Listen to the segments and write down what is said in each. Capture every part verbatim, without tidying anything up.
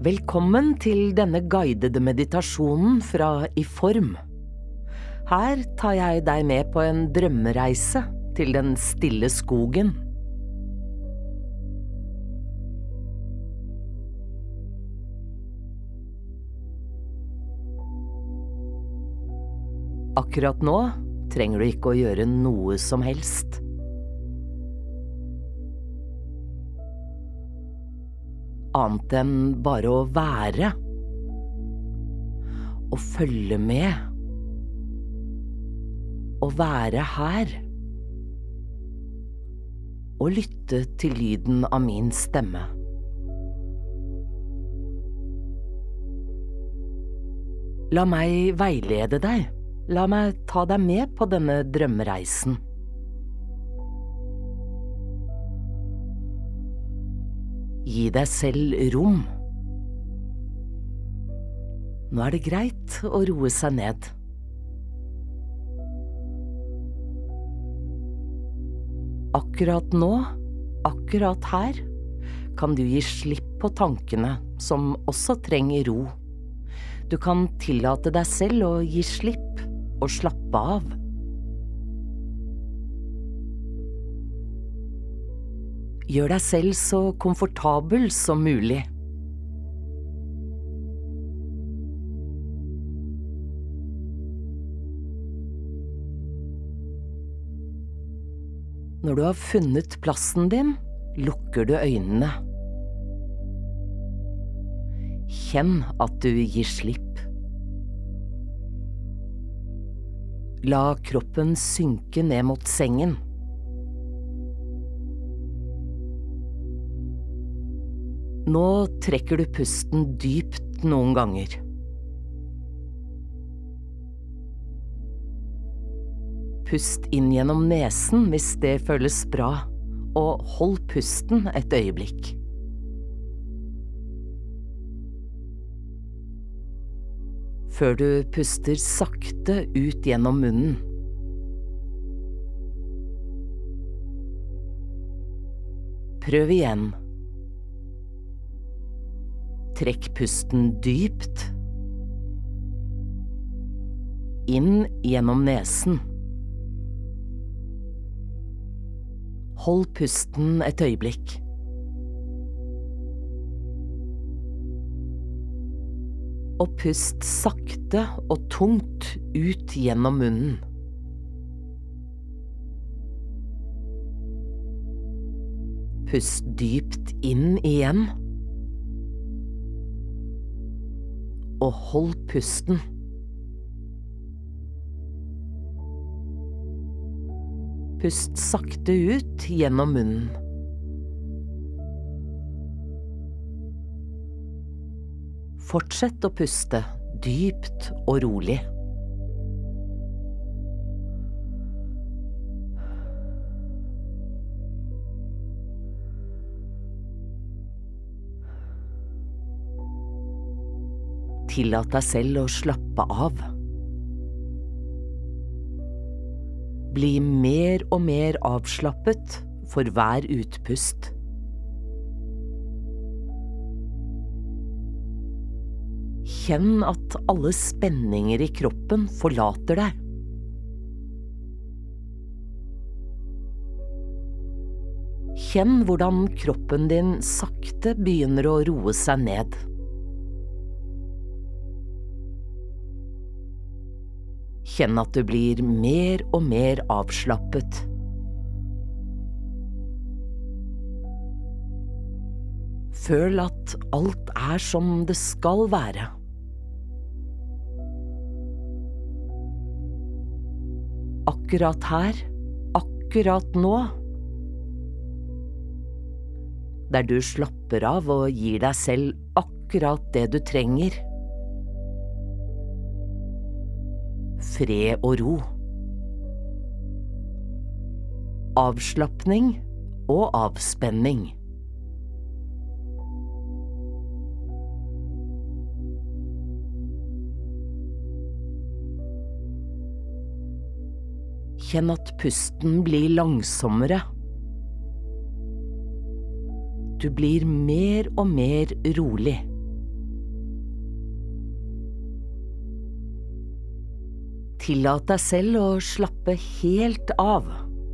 Velkommen til denne guidede meditasjonen fra I Form. Her tar jeg deg med på en drømmereise til den stille skogen. Akkurat nå trenger du ikke å gjøre noe som helst. Annet enn bare å være. Å følge med. Å være her. Og lytte til lyden av min stemme. La meg veilede deg. La meg ta deg med på denne drømmereisen. Gi deg selv rom. Nå er det greit å roe seg ned. Akkurat nå, akkurat her, kan du gi slipp på tankene som også trenger ro. Du kan tillate deg selv å gi slipp og slappe av. Gjør deg selv så komfortabel som mulig. Når du har funnet plassen din, lukker du øynene. Kjenn at du gir slipp. La kroppen synke ned mot sengen. Nå trekker du pusten dypt noen ganger. Pust inn gjennom nesen hvis det føles bra, og hold pusten et øyeblikk. Før du puster sakte ut gjennom munnen. Prøv igjen. Trekk pusten dypt. Inn gjennom nesen. Hold pusten et øyeblikk. Og pust sakte og tungt ut gjennom munnen. Pust dypt inn igjen. Og hold pusten. Pust sakte ut gjennom munnen. Fortsett å puste dypt og rolig. Tillat deg selv å slappe av. Bli mer og mer avslappet for hver utpust. Kjenn at alle spenninger i kroppen forlater deg. Kjenn hvordan kroppen din sakte begynner å roe seg ned. Kjenn at du blir mer og mer avslappet. Føl at alt er som det skal være. Akkurat her, akkurat nå. Der du slapper av og gir deg selv akkurat det du trenger. Fred og ro. Avslappning og avspenning. Kjenn at pusten blir langsommere. Du blir mer og mer rolig. Tillat deg selv å slappe helt av.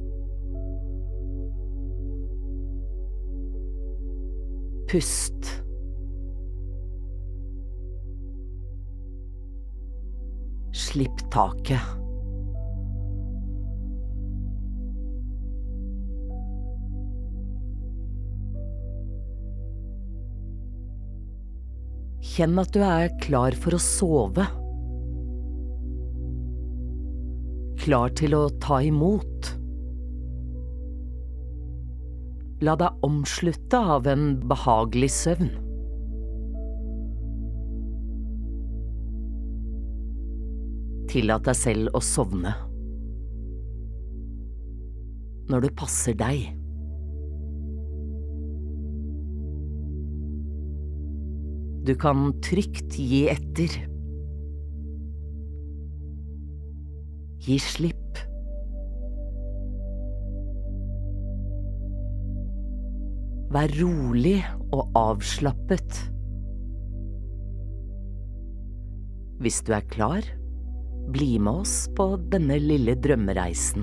Pust. Slipp taket. Kjenn at du er klar for å sove. Klar til å ta imot. La deg omslutte av en behagelig søvn. Tillat deg selv å sovne. Når det passer deg. Du kan trygt gi etter. Gi slipp. Vær rolig og avslappet. Hvis du er klar, bli med oss på denne lille drømmereisen.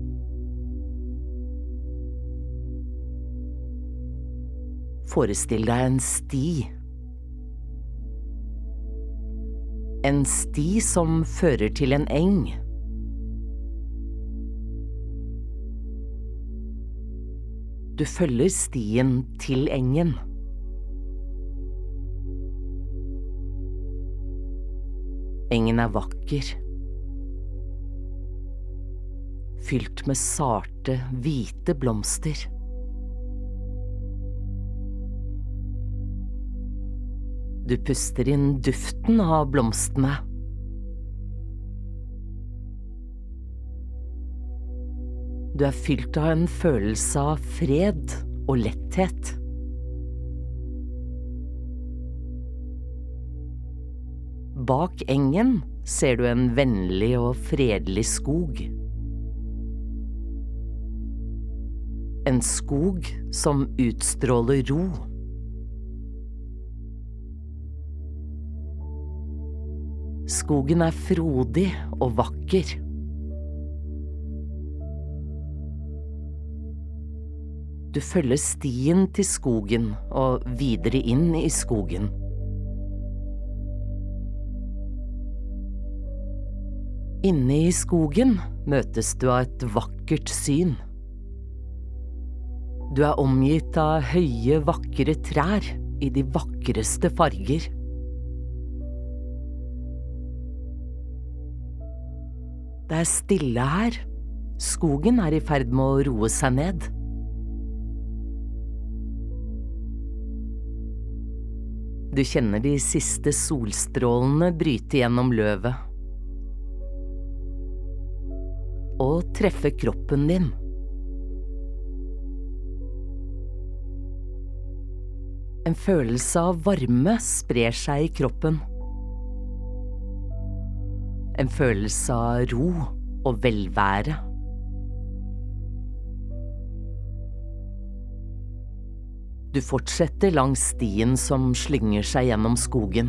Forestill deg en sti. En sti som fører til en eng. Du følger stien til engen. Engen er vakker. Fylt med sarte, hvite blomster. Du puster inn duften av blomstene. Du er fylt av en følelse av fred og letthet. Bak engen ser du en vennlig og fredelig skog. En skog som utstråler ro. Skogen er frodig og vakker. Du følger stien til skogen og videre inn i skogen. Inne i skogen møtes du av et vakkert syn. Du er omgitt av høye, vakre trær i de vakreste farger. Det er stille her. Skogen er i ferd med å roe seg ned. Du kjenner de siste solstrålene bryte gjennom løvet. Og treffe kroppen din. En følelse av varme sprer seg i kroppen. En følelse av ro og velvære. Du fortsetter langs stien som slynger seg gjennom skogen.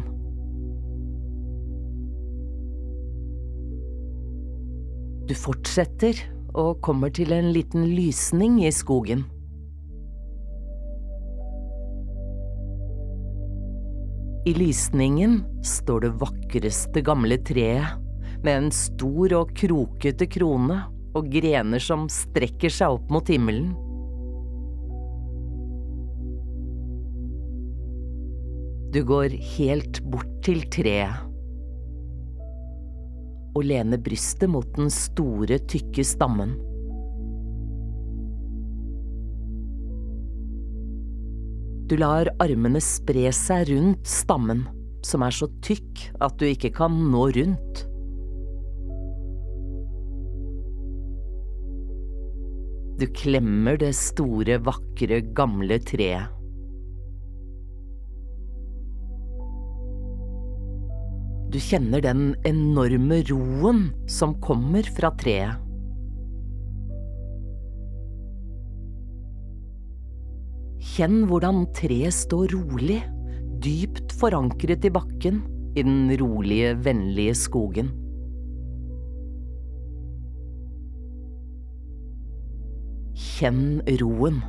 Du fortsetter og kommer til en liten lysning i skogen. I lysningen står det vakreste gamle treet, med en stor og krokete krone og grener som strekker seg opp mot himmelen. Du går helt bort til treet og lener brystet mot den store, tykke stammen. Du lar armene spre seg rundt stammen, som er så tykk at du ikke kan nå rundt. Du klemmer det store, vakre, gamle treet. Du kjenner den enorme roen som kommer fra treet. Kjenn hvordan treet står rolig, dypt forankret i bakken, i den rolige, vennlige skogen. Kjenn roen.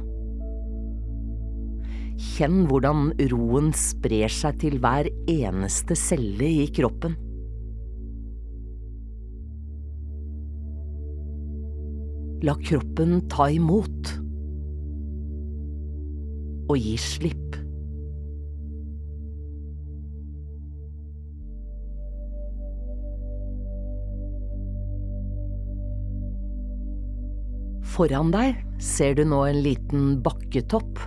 Kjenn hvordan roen sprer seg til hver eneste celle i kroppen. La kroppen ta imot. Og gi slipp. Foran deg ser du nå en liten bakketopp.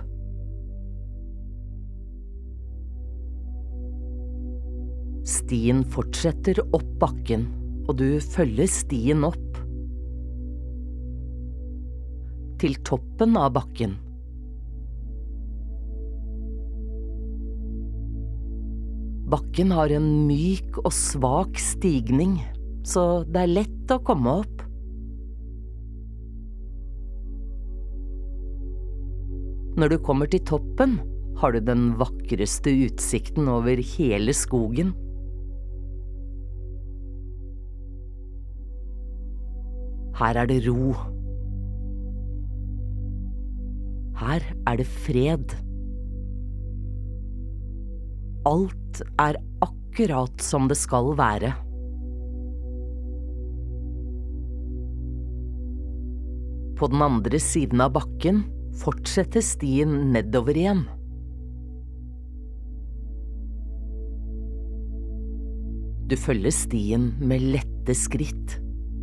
Stien fortsetter opp bakken, og du følger stien opp. Til toppen av bakken. Bakken har en myk og svak stigning, så det er lett å komme opp. Når du kommer til toppen, har du den vakreste utsikten over hele skogen. Her er det ro. Her er det fred. Alt er akkurat som det skal være. På den andre siden av bakken fortsetter stien nedover igjen. Du følger stien med lette skritt.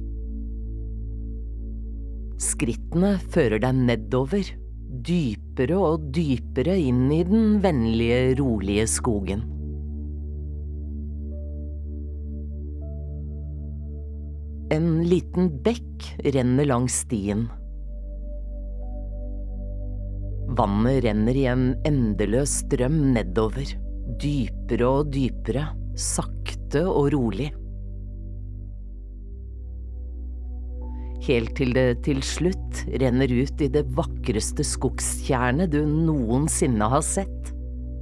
Skrittene fører deg nedover, dypere og dypere inn i den vennlige, rolige skogen. En liten bekk renner langs stien. Vannet renner i en endeløs strøm nedover, dypere og dypere, sakte og rolig. Helt til det til slutt renner ut i det vakreste skogstjernet du noensinne har sett.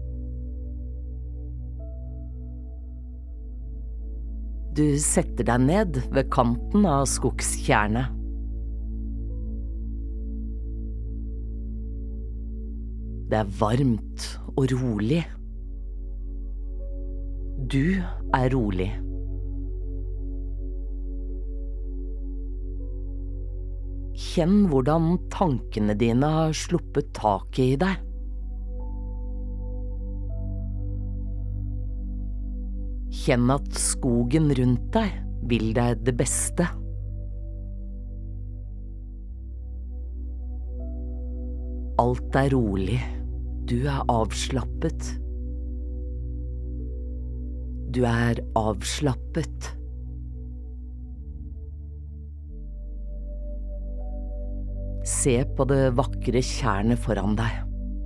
Du setter deg ned ved kanten av skogstjernet. Det er varmt og rolig. Du er rolig. Kjenn hvordan tankene dine har sluppet taket i deg. Kjenn at skogen rundt deg vil deg det beste. Alt er rolig. Du er avslappet. Du er avslappet. Se på det vakre tjernet foran deg.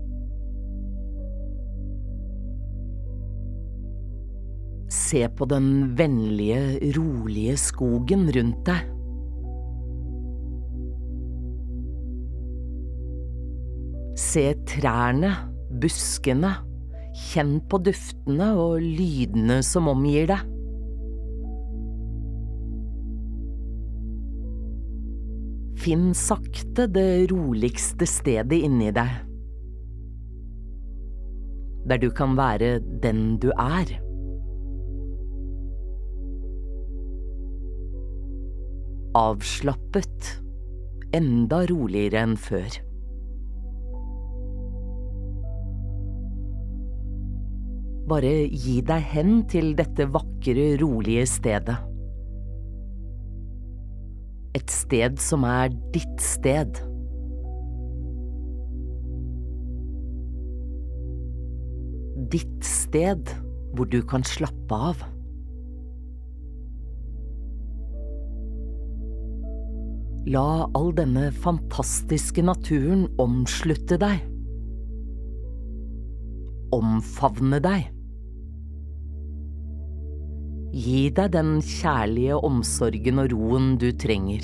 Se på den vennlige, rolige skogen rundt deg. Se trærne, buskene, kjenn på duftene og lydene som omgir deg. Finn sakte det roligste stedet inni deg, der du kan være den du er. Avslappet, enda roligere enn før. Bare gi deg hen til dette vakre, rolige stedet. Et sted som er ditt sted. Ditt sted hvor du kan slappe av. La all denne fantastiske naturen omslutte deg. Omfavne deg. Gi deg den kjærlige omsorgen og roen du trenger.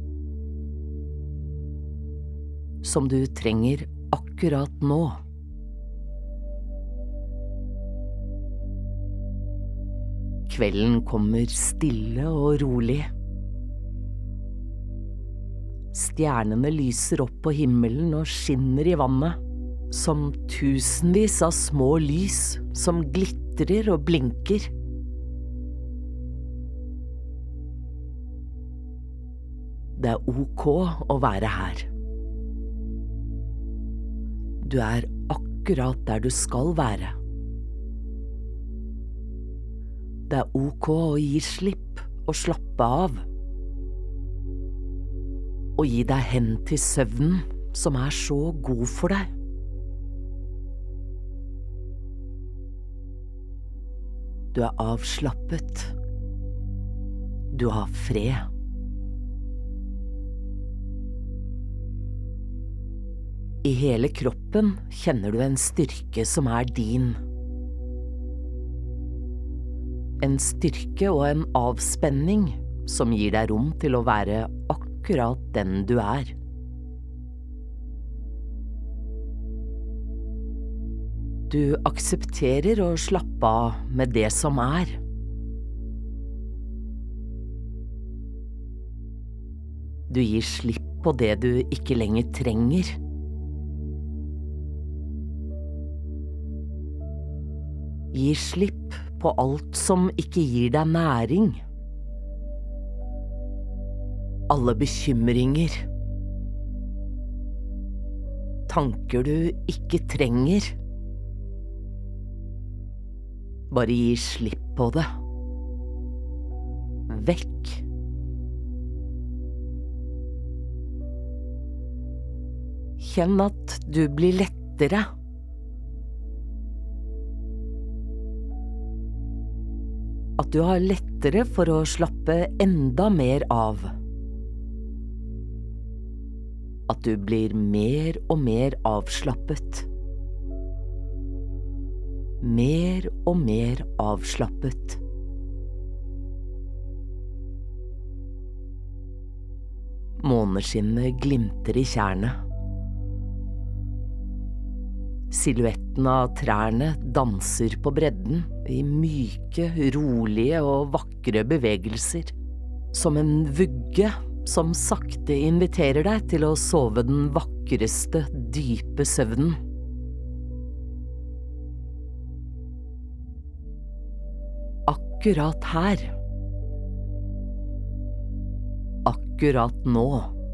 Som du trenger akkurat nå. Kvelden kommer stille og rolig. Stjernene lyser opp på himmelen og skinner i vannet, som tusenvis av små lys som glitrer og blinker. Det er ok å være her. Du er akkurat der du skal være. Det er ok å gi slipp og slappe av. Og gi deg hen til søvnen som er så god for deg. Du er avslappet. Du har fred. I hele kroppen kjenner du en styrke som er din. En styrke og en avspenning som gir deg rom til å være akkurat den du er. Du aksepterer å slappe av med det som er. Du gir slipp på det du ikke lenger trenger. Gi slipp på alt som ikke gir deg næring. Alle bekymringer. Tanker du ikke trenger. Bare gi slipp på det. Vekk. Kjenn at du blir lettere. At du har lettere for å slappe enda mer av. At du blir mer og mer avslappet. Mer og mer avslappet. Måneskinnet glimter i tjærene. Silhuetten av trærne danser på bredden i myke, rolige og vakre bevegelser. Som en vugge som sakte inviterer deg til å sove den vakreste, dype søvnen. Akkurat her. Akkurat nå.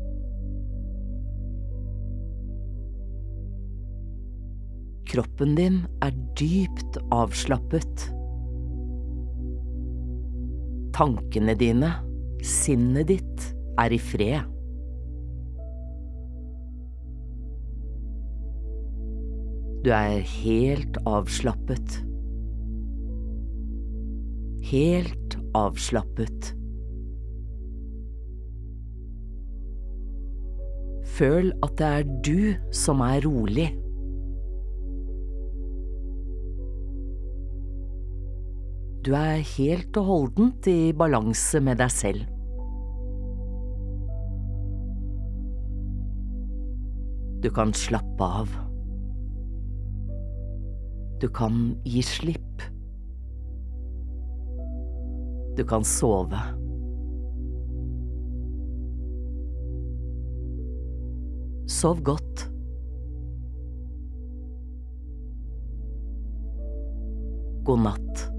Kroppen din er dypt avslappet. Tankene dine, sinnet ditt, er i fred. Du er helt avslappet. Helt avslappet. Føl at det er du som er rolig. Du er helt og holdent i balanse med deg selv. Du kan slappe av. Du kan gi slipp. Du kan sove. Sov godt. God natt.